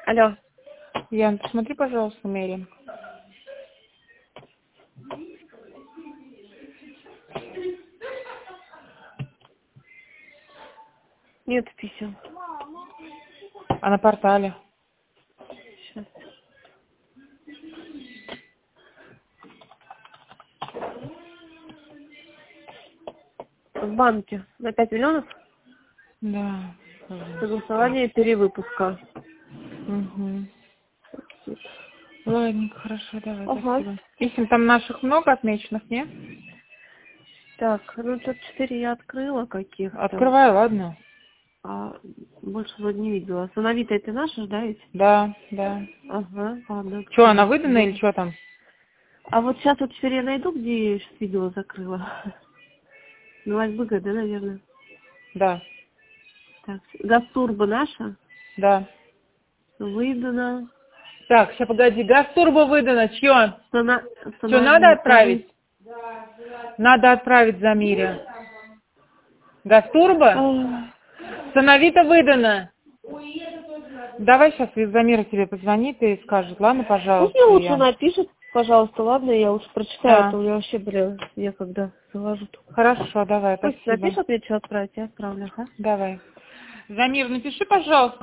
Алло. Ян, посмотри, пожалуйста, Мэри. Нет писем. А на портале? Сейчас. В банке на 5 миллионов Да. согласование перевыпуска. Угу. Ладненько, хорошо, давай, Ага. спасибо. Писем там наших много отмеченных, нет? Так, ну тут 4 я открыла каких-то. Открывай, ладно? А больше вроде не видела. Сановитая это наша, да, ведь? Да, да. Ага, ладно. Что, она выдана или что там? А вот сейчас вот 4 я найду, где я сейчас видео закрыла. Ну, выгода, наверное. Да, Так, Гастурба наша? да. Выдана. Так, сейчас погоди, Гастурба выдана, чье? Что, надо Сановита. отправить? Надо отправить Замире. Гастурба? Сановита выдана. Давай сейчас Замира тебе позвонит и скажет, ладно, Пусть пожалуйста, мне лучше я. напишет, пожалуйста, ладно, я лучше прочитаю, Да. это у меня вообще, некогда заложу. Хорошо, давай, Пусть спасибо. напишет мне, что отправить, я отправлю, ага. Давай. Замир, напиши, пожалуйста.